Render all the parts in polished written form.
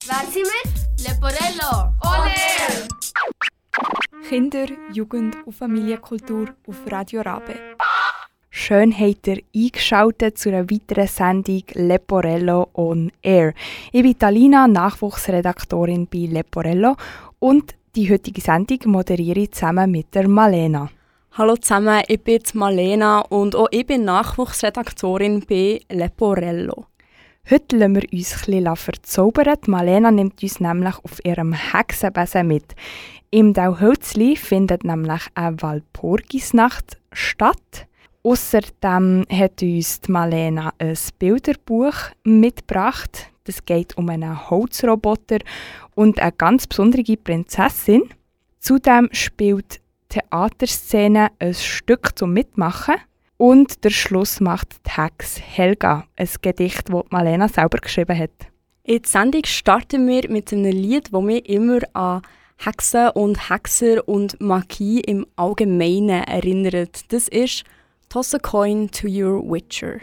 Wer sind wir? Leporello. On air! Kinder, Jugend und Familienkultur auf Radio Rabe. Schön habt ihr eingeschaltet zu einer weiteren Sendung Leporello on Air. Ich bin Talina, Nachwuchsredaktorin bei Leporello und die heutige Sendung moderiere ich zusammen mit der Malena. Hallo zusammen, ich bin Malena und auch ich bin Nachwuchsredaktorin bei Leporello. Heute lassen wir uns ein bisschen verzaubern. Malena nimmt uns nämlich auf ihrem Hexenbesen mit. Im Dauhölzli findet nämlich eine Walpurgisnacht statt. Außerdem hat uns Malena ein Bilderbuch mitgebracht. Es geht um einen Holzroboter und eine ganz besondere Prinzessin. Zudem spielt die Theaterszene ein Stück zum Mitmachen. Und der Schluss macht die Hex Helga, ein Gedicht, das Malena selber geschrieben hat. In der Sendung starten wir mit einem Lied, das mich immer an Hexen und Hexer und Magie im Allgemeinen erinnert. Das ist «Toss a coin to your Witcher».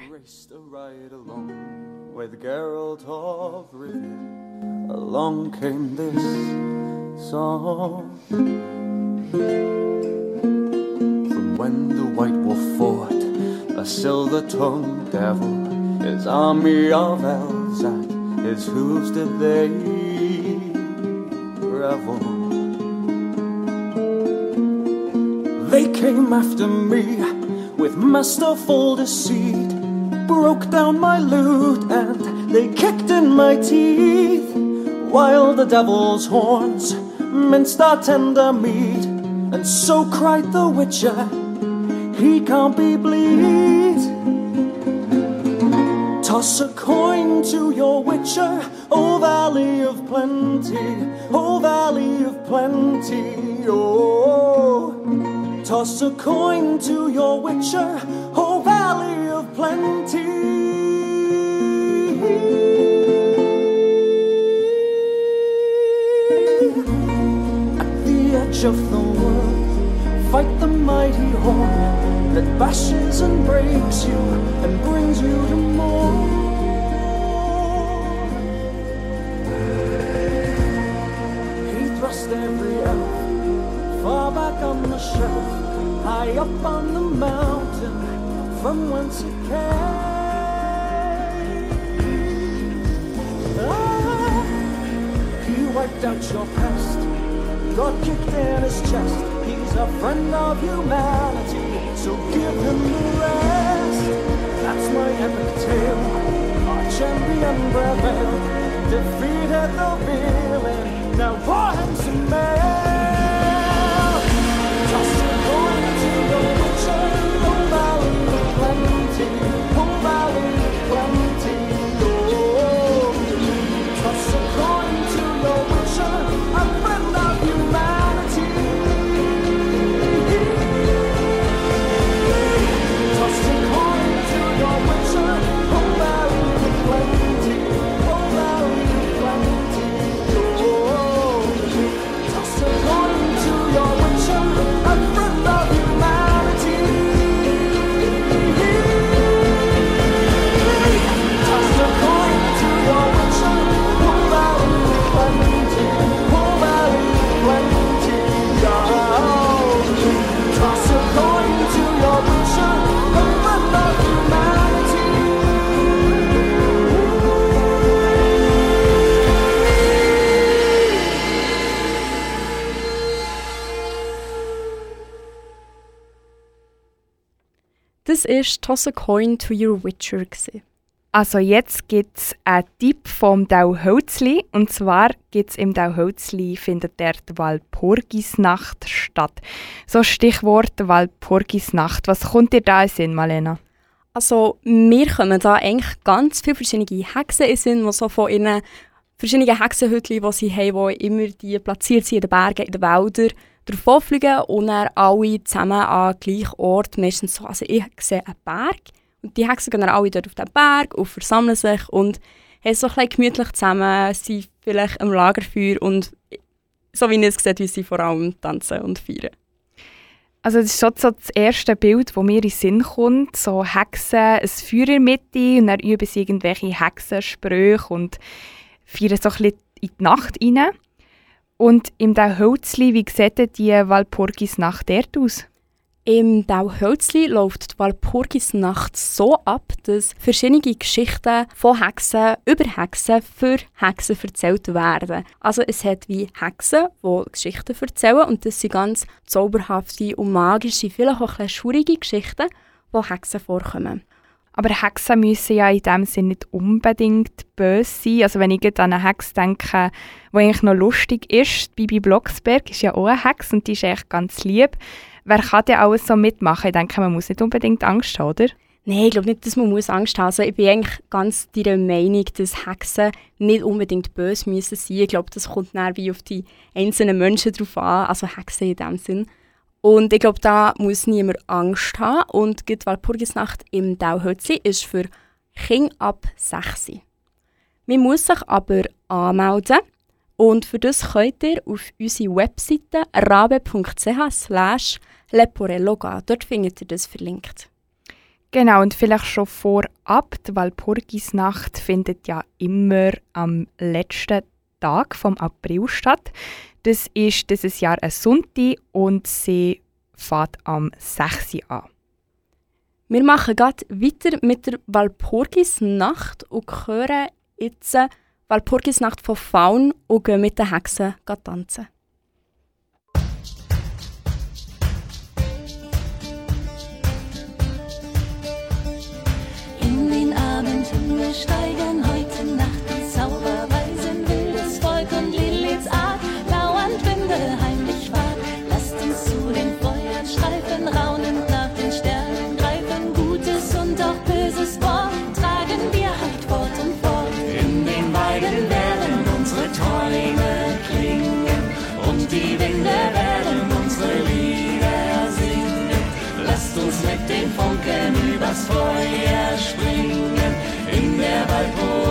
With Geralt of Rivia, along came this song. From when the White Wolf fought a silver-tongued devil, his army of elves at his hooves did they revel. They came after me with masterful deceit, broke down my lute and they kicked in my teeth, while the devil's horns minced our tender meat. And so cried the Witcher, he can't be bleed. Toss a coin to your Witcher, O Valley of Plenty, O Valley of Plenty, oh. Toss a coin to your Witcher, O Valley of Plenty. At the edge of the world, fight the mighty horn that bashes and breaks you and brings you to more. He thrust every elf far back on the shelf, high up on the mountain from whence it came. He wiped out your past, God kicked in his chest. He's a friend of humanity, so give him the rest. That's my epic tale. Our champion prevailed, defeated the villain. Now pour him some mail. Toss a coin to your Witcher, O Valley of Plenty, O Valley of Plenty, oh. Toss a coin to your Witcher, a friend of humanity. Toss a coin to your Witcher, O Valley of Plenty, O Valley of Plenty, oh. Toss a coin to your Witcher, a friend of humanity. Toss a coin to your Witcher, O Valley of Plenty, O Valley of Plenty, oh. Toss a coin to your Witcher, a friend of humanity. Das war «Toss a coin to your Witcher». Also jetzt gibt es einen Tipp vom Dauhölzli. Und zwar gibt's im Dauhölzli findet der die Walpurgisnacht statt. So Stichwort Walpurgisnacht. Was kommt dir da in den Sinn, Malena? Also mir kommen da eigentlich ganz viele verschiedene Hexen in den Sinn, die so von ihren verschiedenen Hexenhütchen, die sie haben, die immer die platziert sind in den Bergen, in den Wäldern, davonfliegen und dann alle zusammen an den gleichen Ort, meistens so, also ich sehe einen Berg und die Hexen gehen dann alle dort auf den Berg und versammeln sich und haben so ein bisschen gemütlich zusammen, sind vielleicht am Lagerfeuer und so wie ich es sehe, wie sie vor allem tanzen und feiern. Also das ist schon so das erste Bild, das mir in den Sinn kommt. So Hexen, ein Feuer in der Mitte und dann üben sie irgendwelche Hexensprüche und feiern so ein bisschen in die Nacht rein. Und im Dauhölzli, wie sieht denn die Walpurgisnacht dort aus? Im Dauhölzli läuft die Walpurgisnacht so ab, dass verschiedene Geschichten von Hexen über Hexen für Hexen erzählt werden. Also es hat wie Hexen, die Geschichten erzählen und das sind ganz zauberhafte und magische, vielleicht auch ein bisschen schaurige Geschichten, wo Hexen vorkommen. Aber Hexen müssen ja in dem Sinne nicht unbedingt böse sein. Also wenn ich jetzt an eine Hexe denke, die eigentlich noch lustig ist, Bibi Blocksberg ist ja auch eine Hexe und die ist echt ganz lieb. Wer kann denn alles so mitmachen? Ich denke, man muss nicht unbedingt Angst haben, oder? Nein, ich glaube nicht, dass man Angst haben muss. Also ich bin eigentlich ganz deiner Meinung, dass Hexen nicht unbedingt böse müssen sein. Ich glaube, das kommt dann wie auf die einzelnen Menschen drauf an, also Hexen in dem Sinn. Und ich glaube, da muss niemand Angst haben. Und die Walpurgisnacht im Dauhölzli ist für Kinder ab 6. Man muss sich aber anmelden. Und für das könnt ihr auf unsere Webseite rabe.ch/leporello gehen. Dort findet ihr das verlinkt. Genau, und vielleicht schon vorab, die Walpurgisnacht findet ja immer am letzten Tag vom April statt. Das ist dieses Jahr ein Sonntag und sie fängt am 6. an. Wir machen gerade weiter mit der Walpurgisnacht und hören jetzt Walpurgisnacht von Faun und gehen mit den Hexen tanzen. In den Abendhimmel steigen heute Nacht die Zauberweisen, wildes Volk und Liliths Art, lauernd Winde heimlich wart. Lasst uns zu den Feuern streifen, raunend nach den Sternen greifen, Gutes und auch Böses Wort tragen wir halt fort und fort. In den Weiden werden unsere Träume klingen und die Winde werden unsere Lieder singen. Lasst uns mit den Funken übers Feuer springen in der Walpurgisnacht.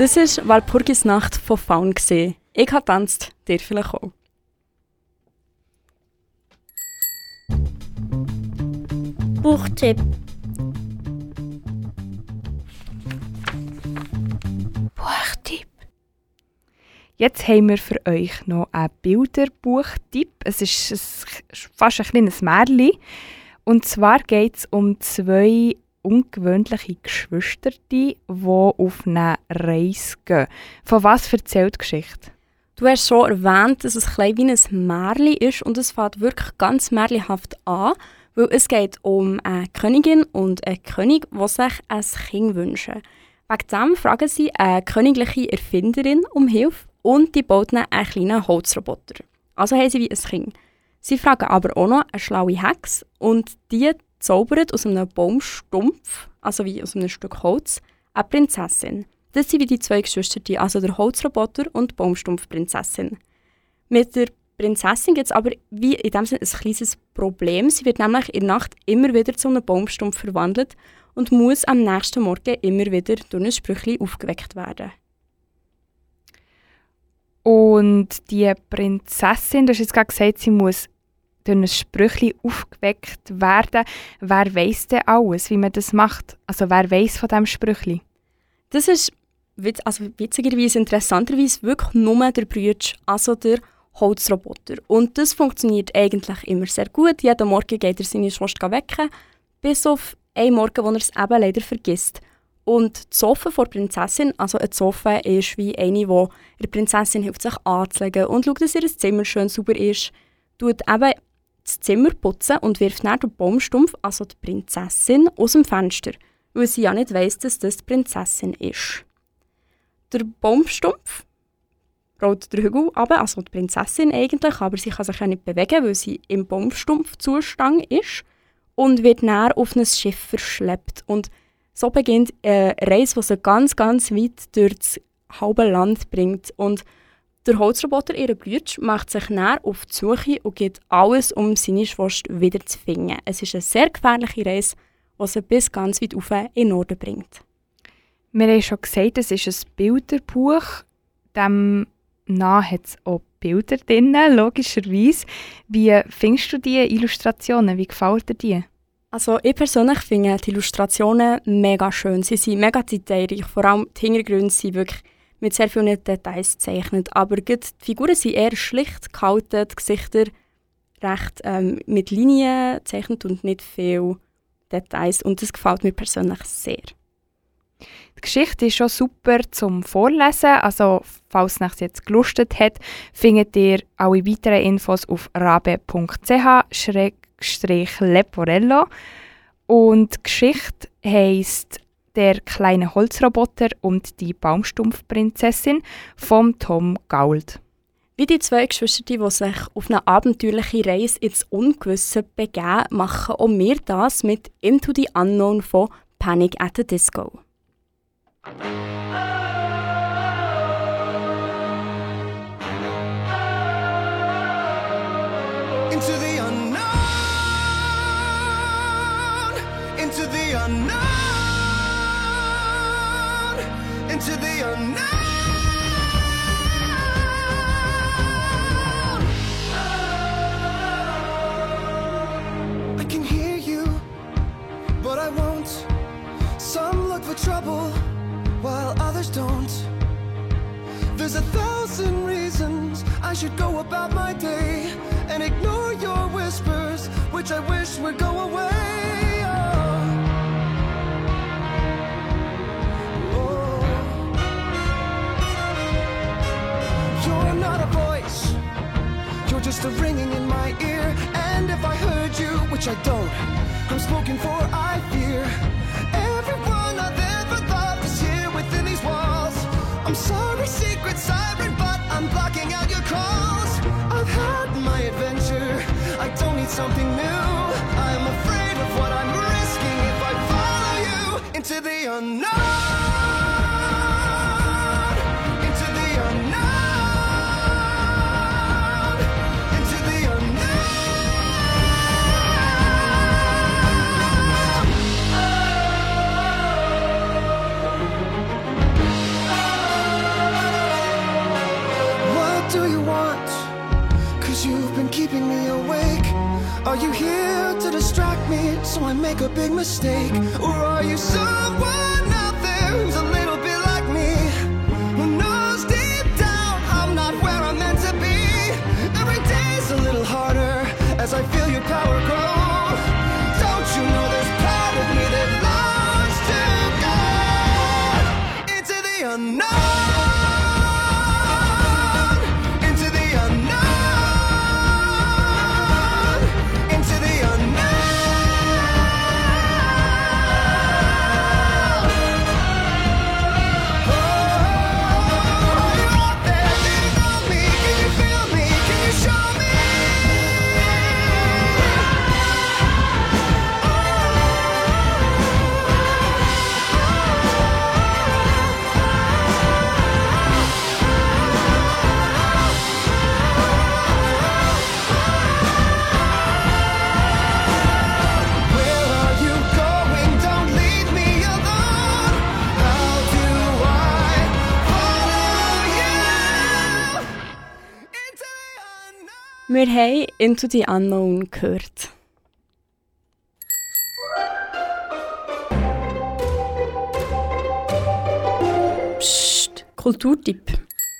Das war Walpurgisnacht von Faun. Ich habe getanzt, dir vielleicht auch. Buchtipp. Buchtipp. Jetzt haben wir für euch noch einen Bilderbuchtipp. Es ist fast ein kleines Märchen. Und zwar geht es um 2 ungewöhnliche Geschwister, die auf eine Reise gehen. Von was erzählt die Geschichte? Du hast schon erwähnt, dass es ein bisschen wie ein Märchen ist und es fängt wirklich ganz märchenhaft an, weil es geht um eine Königin und einen König, die sich ein Kind wünschen. Wegen dem fragen sie eine königliche Erfinderin um Hilfe und die baut ihnen einen kleinen Holzroboter. Also haben sie wie ein Kind. Sie fragen aber auch noch eine schlaue Hex und die zaubert aus einem Baumstumpf, also wie aus einem Stück Holz, eine Prinzessin. Das sind wie die 2 Geschwister, also der Holzroboter und die Baumstumpfprinzessin. Mit der Prinzessin gibt es aber wie in dem Sinne ein kleines Problem. Sie wird nämlich in der Nacht immer wieder zu einem Baumstumpf verwandelt und muss am nächsten Morgen immer wieder durch ein Sprüchli aufgeweckt werden. Und die Prinzessin, du hast jetzt gerade gesagt, sie muss durch ein Sprüchli aufgeweckt werden. Wer weiss denn alles, wie man das macht? Also wer weiss von diesem Sprüchli? Das ist witzigerweise, interessanterweise wirklich nur der Brütsch, also der Holzroboter. Und das funktioniert eigentlich immer sehr gut. Jeden Morgen geht er seine Schwester wecken, bis auf einen Morgen, wo er es eben leider vergisst. Und die Zofe der Prinzessin, also eine Zofe ist wie eine, die der Prinzessin hilft, sich anzulegen und schaut, dass ihr Zimmer schön sauber ist, tut eben das Zimmer putzen und wirft dann den Baumstumpf, also die Prinzessin, aus dem Fenster, weil sie ja nicht weiss, dass das die Prinzessin ist. Der Baumstumpf rollt den Hügel runter, also die Prinzessin eigentlich, aber sie kann sich ja nicht bewegen, weil sie im Baumstumpfzustand ist und wird dann auf ein Schiff verschleppt. Und so beginnt eine Reise, die sie ganz, ganz weit durch das halbe Land bringt. Und der Holzroboter, ihr Bruder, macht sich dann auf die Suche und gibt alles, um seine Schwester wieder zu finden. Es ist eine sehr gefährliche Reise, die sie bis ganz weit rauf in den Norden bringt. Wir haben schon gesagt, es ist ein Bilderbuch. Dem nach hat es auch Bilder drin, logischerweise. Wie findest du die Illustrationen? Wie gefällt dir die? Also ich persönlich finde die Illustrationen mega schön. Sie sind mega detailreich. Vor allem die Hintergründe sind wirklich mit sehr vielen Details gezeichnet. Aber die Figuren sind eher schlicht gehalten, die Gesichter recht mit Linien gezeichnet und nicht viel Details. Und das gefällt mir persönlich sehr. Die Geschichte ist schon super zum Vorlesen. Also, falls es euch jetzt gelustet hat, findet ihr alle weiteren Infos auf rabe.ch/leporello. Und die Geschichte heisst «Der kleine Holzroboter und die Baumstumpfprinzessin» von Tom Gauld. Wie die 2 Geschwister, die sich auf eine abenteuerliche Reise ins Ungewisse begeben, machen auch wir das mit «Into the Unknown» von Panic at the Disco. Into the unknown, into the unknown, into the unknown. I can hear you, but I won't. Some look for trouble, while others don't. There's 1,000 reasons I should go about my day and ignore your whispers, which I wish would go away. Oh. You're not a voice, you're just a ringing in my ear. And if I heard you, which I don't, I'm spoken for, I fear. Everyone I've ever loved is here within these walls. I'm sorry, secret siren, but I'm blocking out your calls. I've had my adventure, I don't need something new. I'm afraid of what I'm risking if I follow you into the unknown. Into the unknown. Into the unknown. you here to distract me so I make a big mistake? Or are you someone out there who's a little bit like me, who knows deep down I'm not where I'm meant to be? Every day's a little harder as I feel your power grow. Don't you know there's part of me that longs to go into the unknown? Wir haben «Into the Unknown» gehört. Psst, Kulturtipp.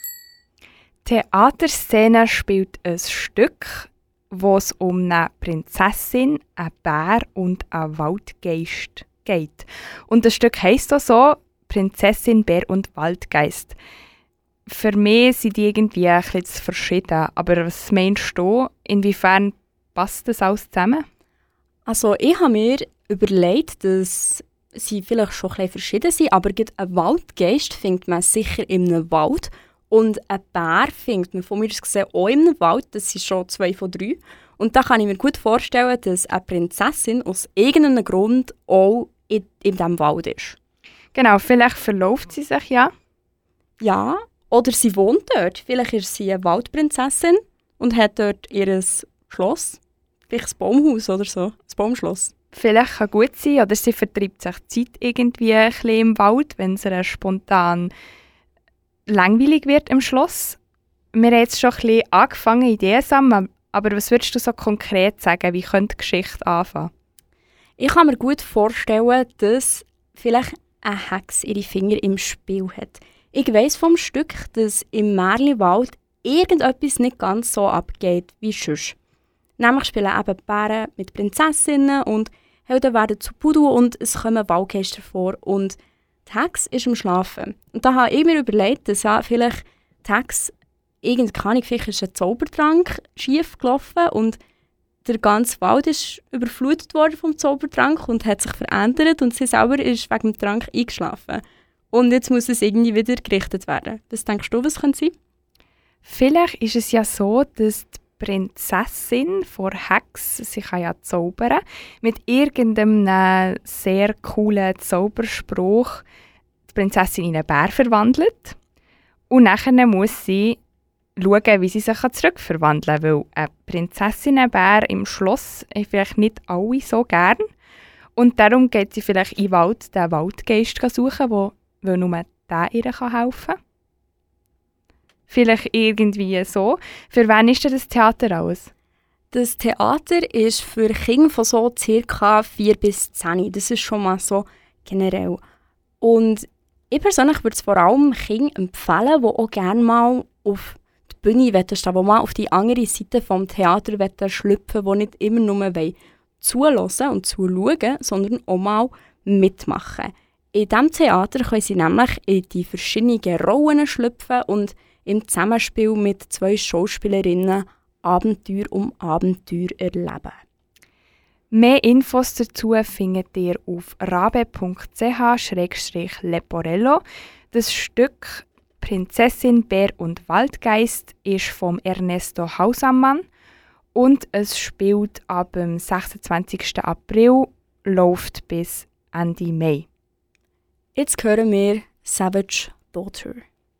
Theaterszene spielt ein Stück, wo es um eine Prinzessin, einen Bär und einen Waldgeist geht. Und das Stück heisst auch so «Prinzessin, Bär und Waldgeist». Für mich sind die irgendwie ein bisschen verschieden. Aber was meinst du, inwiefern passt das alles zusammen? Also ich habe mir überlegt, dass sie vielleicht schon ein bisschen verschieden sind, aber einen Waldgeist findet man sicher in einem Wald und einen Bär findet man von mir aus gesehen auch in einem Wald. Das sind schon 2 von 3. Und da kann ich mir gut vorstellen, dass eine Prinzessin aus irgendeinem Grund auch in diesem Wald ist. Genau, vielleicht verläuft sie sich ja. Ja. Oder sie wohnt dort. Vielleicht ist sie eine Waldprinzessin und hat dort ihr Schloss. Vielleicht ein Baumhaus oder so. Ein Baumschloss. Vielleicht kann gut sein. Oder sie vertreibt sich die Zeit irgendwie ein bisschen im Wald, wenn es ihr spontan langweilig wird im Schloss. Wir haben jetzt schon ein bisschen angefangen, Ideen zu sammeln. Aber was würdest du so konkret sagen? Wie könnte die Geschichte anfangen? Ich kann mir gut vorstellen, dass vielleicht eine Hexe ihre Finger im Spiel hat. Ich weiss vom Stück, dass im Märchenwald irgendetwas nicht ganz so abgeht wie sonst. Nämlich spielen eben Bären mit Prinzessinnen und Helden werden zu Pudu und es kommen Waldgeister vor und die Hexe ist am Schlafen. Und da habe ich mir überlegt, dass ja vielleicht die Hexe vielleicht ist ein Zaubertrank schief gelaufen und der ganze Wald ist überflutet worden vom Zaubertrank und hat sich verändert und sie selber ist wegen dem Trank eingeschlafen. Und jetzt muss es irgendwie wieder gerichtet werden. Was denkst du, was könnte sein? Vielleicht ist es ja so, dass die Prinzessin vor Hexe, sie kann ja zaubern, mit irgendeinem sehr coolen Zauberspruch die Prinzessin in einen Bär verwandelt. Und nachher muss sie schauen, wie sie sich zurückverwandeln kann. Weil eine Prinzessinnenbär im Schloss haben vielleicht nicht alle so gern. Und darum geht sie vielleicht in den Wald, den Waldgeist suchen, weil nur der ihr helfen kann. Vielleicht irgendwie so. Für wen ist denn das Theater alles? Das Theater ist für Kinder von so ca. 4 bis 10. Das ist schon mal so generell. Und ich persönlich würde es vor allem Kindern empfehlen, die auch gerne mal auf die Bühne stehen, die mal auf die andere Seite des Theaters schlüpfen, die nicht immer nur zuhören und zuschauen, sondern auch mal mitmachen. In diesem Theater können sie nämlich in die verschiedenen Rollen schlüpfen und im Zusammenspiel mit 2 Schauspielerinnen Abenteuer um Abenteuer erleben. Mehr Infos dazu findet ihr auf rabe.ch/leporello. Das Stück Prinzessin, Bär und Waldgeist ist von Ernesto Hausamann und es spielt ab dem 26. April, läuft bis Ende Mai. Jetzt hören wir Savage Daughter.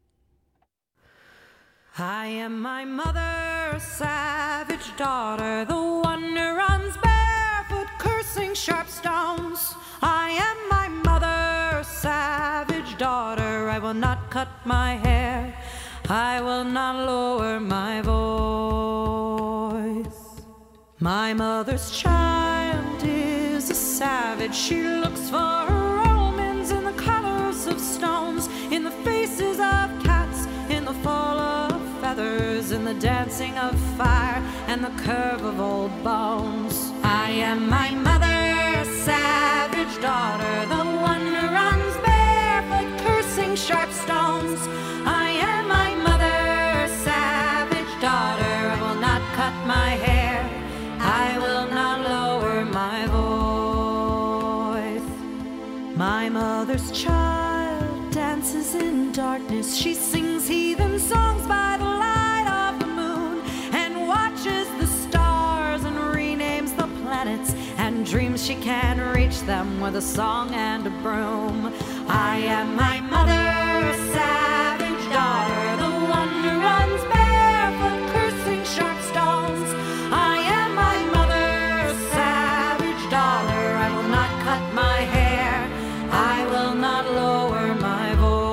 I am my mother, a savage daughter, the one who runs barefoot, cursing sharp stones. I am my mother, a savage daughter, I will not cut my hair, I will not lower my voice. My mother's child is a savage. She looks for her omens in the colors of stones, in the faces of cats, in the fall of feathers, in the dancing of fire and the curve of old bones. I am my mother's savage daughter, the one who runs barefoot, cursing sharp stones. I am my mother's savage daughter. I will not cut my hair, I will not lower my voice. My mother's child dances in darkness. She sings heathen songs by the light of the moon, and watches the stars and renames the planets, and dreams she can reach them with a song and a broom. I am my mother's savage daughter, the one who runs barefoot, cursing sharp stones. I am my mother's savage daughter. I will not cut my hair, I will not lower my voice.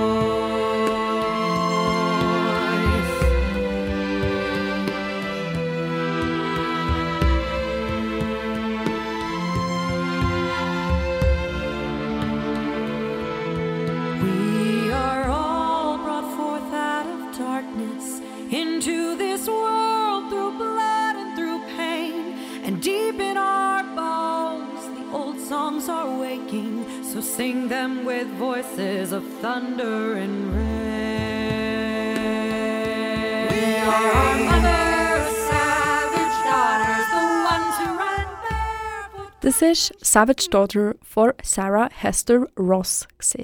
We are all brought forth out of darkness into this world through blood and through pain, and deep in our bones the old songs are waking, so sing them with voices of thunder and rain. We are our mother's savage daughters, the ones who run barefoot. Das war «Savage Daughter» von Sarah Hester Ross.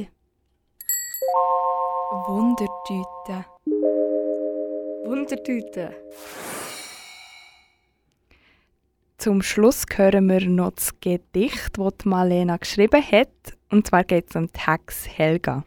Wundertüte. Wundertüte. Zum Schluss hören wir noch das Gedicht, das Malena geschrieben hat. Und zwar geht es um die Hexe Helga.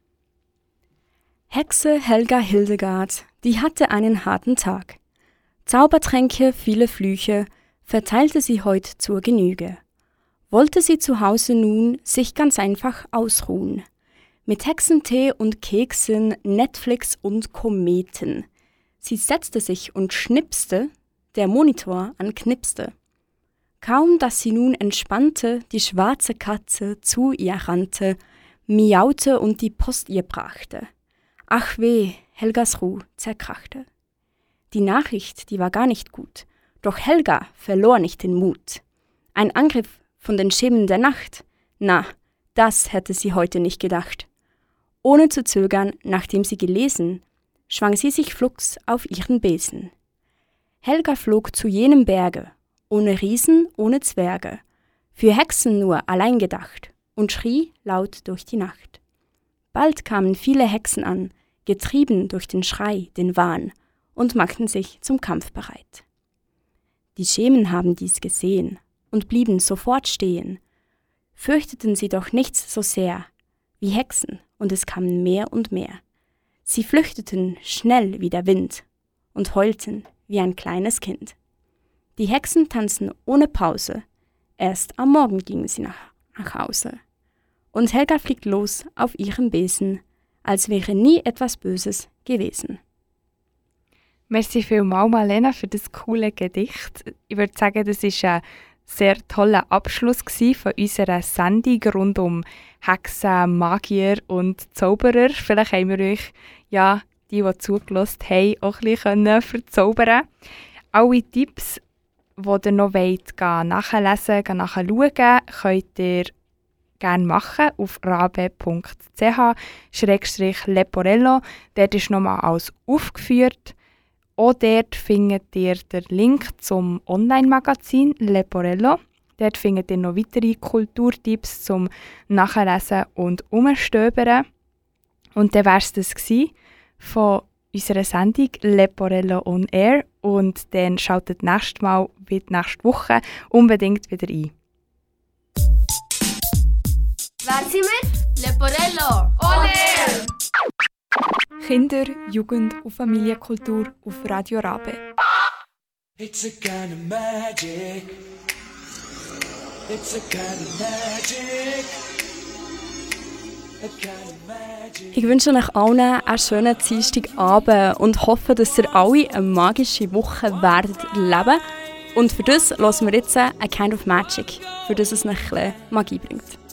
Hexe Helga Hildegard, die hatte einen harten Tag. Zaubertränke, viele Flüche, verteilte sie heut zur Genüge. Wollte sie zu Hause nun sich ganz einfach ausruhen. Mit Hexentee und Keksen, Netflix und Kometen. Sie setzte sich und schnipste, der Monitor anknipste. Kaum, dass sie nun entspannte, die schwarze Katze zu ihr rannte, miaute und die Post ihr brachte. Ach weh, Helgas Ruh zerkrachte. Die Nachricht, die war gar nicht gut, doch Helga verlor nicht den Mut. Ein Angriff von den Schemen der Nacht? Na, das hätte sie heute nicht gedacht. Ohne zu zögern, nachdem sie gelesen, schwang sie sich flugs auf ihren Besen. Helga flog zu jenem Berge, ohne Riesen, ohne Zwerge, für Hexen nur allein gedacht, und schrie laut durch die Nacht. Bald kamen viele Hexen an, getrieben durch den Schrei, den Wahn, und machten sich zum Kampf bereit. Die Schemen haben dies gesehen und blieben sofort stehen, fürchteten sie doch nichts so sehr wie Hexen, und es kamen mehr und mehr. Sie flüchteten schnell wie der Wind und heulten wie ein kleines Kind. Die Hexen tanzten ohne Pause, erst am Morgen gingen sie nach Hause. Und Helga fliegt los auf ihrem Besen, als wäre nie etwas Böses gewesen. Merci vielmals, Malena, für das coole Gedicht. Ich würde sagen, das war ein sehr toller Abschluss von unserer Sendung rund um Hexen, Magier und Zauberer. Vielleicht haben wir euch, ja, die zugelassen haben, auch ein bisschen verzaubern. Alle Tipps, die ihr noch nachlesen, nachschauen, könnt ihr gerne machen auf rabe.ch/leporello. Dort ist nochmal alles aufgeführt. Auch dort findet ihr den Link zum Online-Magazin Leporello. Dort findet ihr noch weitere Kulturtipps zum Nachlesen und Umstöbern. Und dann war es das von unserer Sendung Leporello on Air. Und dann schaltet nächstes Mal wie nächste Woche unbedingt wieder ein. Wer sind wir? Leporello on Air! Kinder, Jugend und Familienkultur auf Radio Rabe. It's a kind of magic. It's a kind of magic. A kind of magic. Ich wünsche euch allen einen schönen Dienstagabend und hoffe, dass ihr alle eine magische Woche werdet erleben. Und für das hören wir jetzt «A Kind of Magic», für das es ein bisschen Magie bringt.